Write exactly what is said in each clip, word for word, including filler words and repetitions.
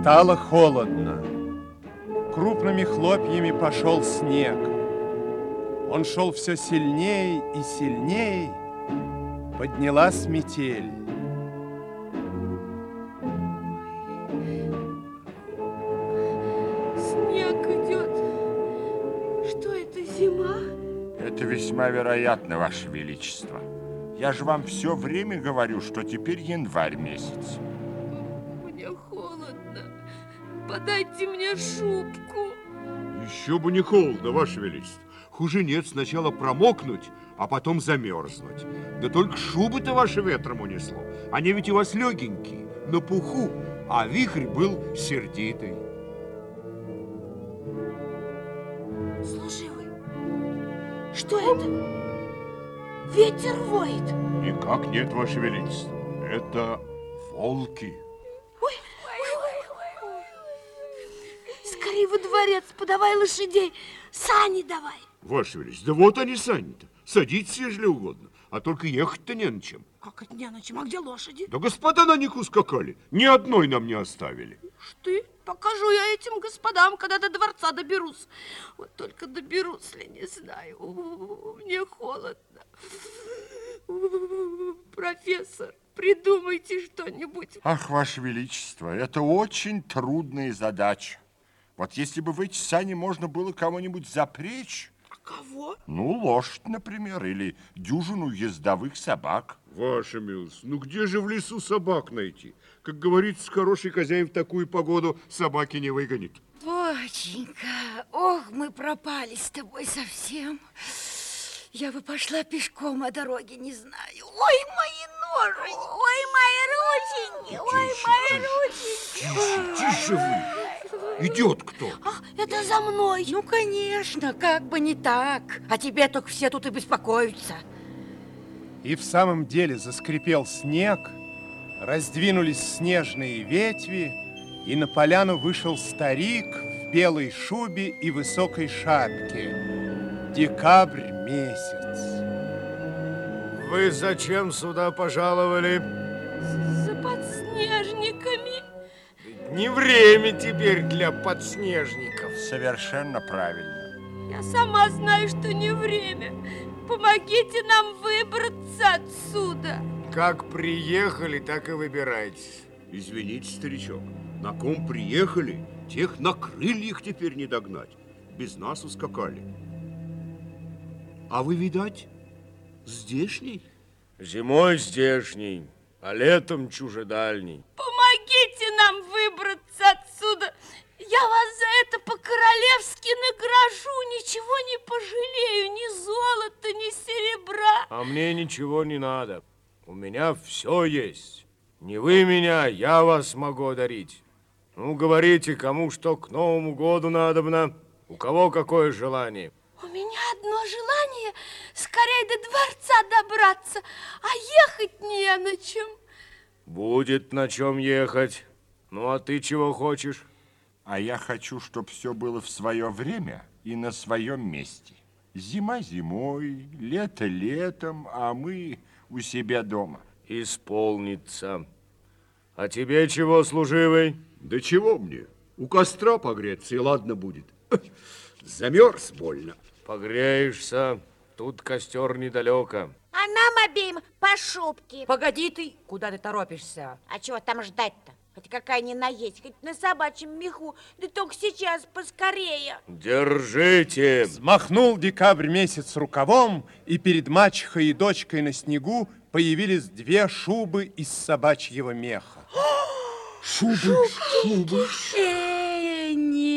Стало холодно. Крупными хлопьями пошел снег. Он шел все сильнее и сильнее. Поднялась метель. Снег идет. Что это, зима? Это весьма вероятно, Ваше Величество. Я же вам все время говорю, что теперь январь месяц. Мне холодно. Подайте мне шубку. Еще бы не холодно, Ваше Величество. Хуже нет сначала промокнуть, а потом замерзнуть. Да только шубы-то ваши ветром унесло. Они ведь у вас легенькие, на пуху, а вихрь был сердитый. Служивый, что это? Ветер воет. Никак нет, Ваше Величество. Это волки. Ой, ой, ой, ой. Скорей во дворец, подавай лошадей. Сани давай. Ваше Величество, да вот они сани-то. Садитесь, ежели угодно. А только ехать-то не на чем. Как это не на чем? А где лошади? Да господа на них ускакали. Ни одной нам не оставили. Ты? Покажу я этим господам, когда до дворца доберусь. Вот только доберусь ли, не знаю. У-у-у, мне холодно. У-у-у, профессор, придумайте что-нибудь. Ах, Ваше Величество, это очень трудная задача. Вот если бы в эти сани можно было кого-нибудь запрячь. Кого? Ну, лошадь, например, или дюжину ездовых собак. Ваша милость, ну где же в лесу собак найти? Как говорится, хороший хозяин в такую погоду собаки не выгонит. Доченька, ох, мы пропали с тобой совсем. Я бы пошла пешком, а дороги не знаю. Ой, мои ножи, ой, мои рученьки, ой, мои рученьки. Тише, тише вы. Идет кто? А, это за мной. Ну, конечно, как бы не так. А тебе только все тут и беспокоятся. И в самом деле заскрипел снег, раздвинулись снежные ветви, и на поляну вышел старик в белой шубе и высокой шапке. Декабрь месяц. Вы зачем сюда пожаловали? За подснежниками. Не время теперь для подснежников. Совершенно правильно. Я сама знаю, что не время. Помогите нам выбраться отсюда. Как приехали, так и выбирайтесь. Извините, старичок, на ком приехали, тех на крыльях теперь не догнать. Без нас ускакали. А вы, видать, здешний? Зимой здешний, а летом чужедальний. Помогите нам выбраться отсюда. Я вас за это по-королевски награжу. Ничего не пожалею, ни золота, ни серебра. А мне ничего не надо. У меня все есть. Не вы меня, я вас могу одарить. Ну, говорите, кому что к Новому году надобно. У кого какое желание? У меня одно желание скорее до дворца добраться, а ехать не на чем. Будет на чем ехать. Ну, а ты чего хочешь? А я хочу, чтобы все было в свое время и на своем месте. Зима зимой, лето летом, а мы у себя дома. Исполнится. А тебе чего, служивый? Да чего мне? У костра погреться, и ладно будет. Замерз больно. Погреешься. Тут костер недалеко. А нам обеим по шубке. Погоди ты, куда ты торопишься? А чего там ждать-то? Хоть какая ни наесть, хоть на собачьем меху. Да только сейчас поскорее. Держите. Взмахнул декабрь месяц рукавом, и перед мачехой и дочкой на снегу появились две шубы из собачьего меха. Шубы, шубы. Э,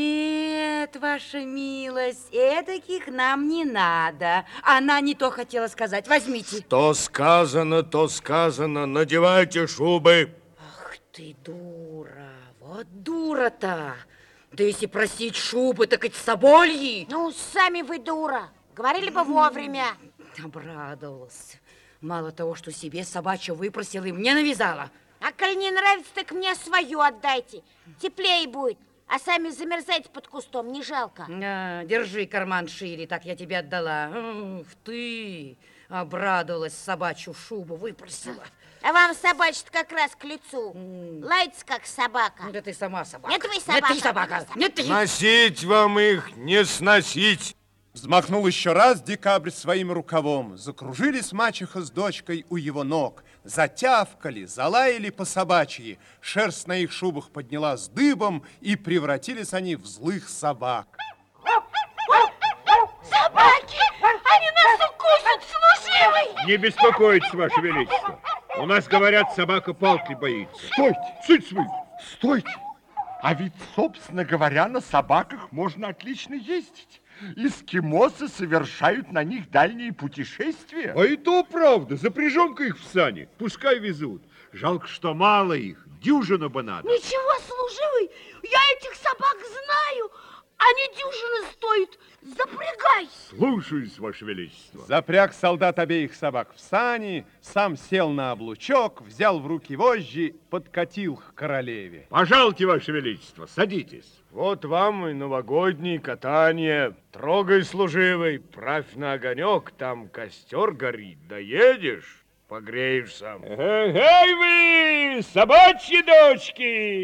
нет, ваша милость, эдаких нам не надо. Она не то хотела сказать. Возьмите. То сказано, то сказано. Надевайте шубы. Ах ты дура, вот дура-то. Да если просить шубы, так и собольи. Ну, сами вы дура. Говорили бы вовремя. Обрадовался. Мало того, что себе собачью выпросила и мне навязала. А коли не нравится, так мне свою отдайте. Теплее будет. А сами замерзайте под кустом, не жалко. А, держи карман шире, так я тебе отдала. Ух ты, обрадовалась, собачью шубу выпросила. А вам собачка как раз к лицу. Лается, как собака. Да ты сама собака. Нет, вы собака. Нет, ты собака. Нет, ты... Носить вам их, не сносить. Взмахнул еще раз Декабрь своим рукавом. Закружились мачеха с дочкой у его ног. Затявкали, залаяли по собачьи. Шерсть на их шубах поднялась дыбом, и превратились они в злых собак. Собаки! Они нас укусят, служивый! Не беспокойтесь, Ваше Величество. У нас, говорят, собака палки боится. Стойте! Цыть свой! Стойте! А ведь, собственно говоря, на собаках можно отлично ездить. Эскимосы совершают на них дальние путешествия. А и то правда. Запряжем-ка их в сани, пускай везут. Жалко, что мало их. Дюжина бы надо. Ничего, служивый, я этих собак знаю. Они дюжины стоят. Запрягай. Слушаюсь, Ваше Величество. Запряг солдат обеих собак в сани, сам сел на облучок, взял в руки вожжи, подкатил к королеве. Пожалуйте, Ваше Величество, садитесь. Вот вам и новогодние катания. Трогай, служивый, правь на огонек, там костер горит. Доедешь, погреешься. Эй вы, собачьи дочки!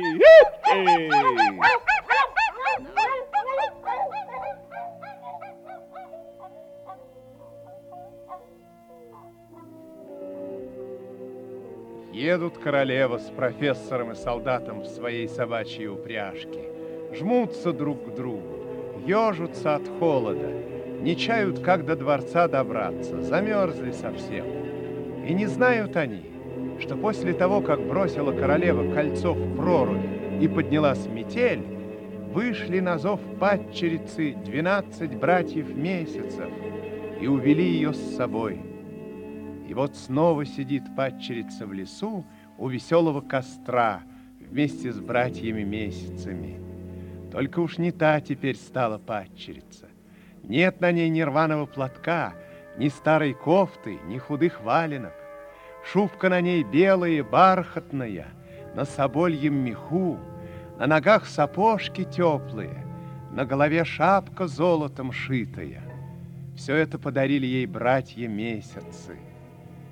Едут королева с профессором и солдатом в своей собачьей упряжке. Жмутся друг к другу, ежутся от холода, не чают, как до дворца добраться, замерзли совсем. И не знают они, что после того, как бросила королева кольцо в прорубь и поднялась метель, вышли на зов падчерицы двенадцать братьев месяцев и увели ее с собой. И вот снова сидит падчерица в лесу у веселого костра вместе с братьями месяцами. Только уж не та теперь стала падчерица. Нет на ней ни рваного платка, ни старой кофты, ни худых валенок. Шубка на ней белая, бархатная, на собольем меху, на ногах сапожки теплые, на голове шапка золотом шитая. Все это подарили ей братья месяцы.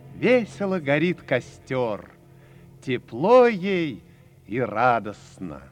Весело горит костер, тепло ей и радостно.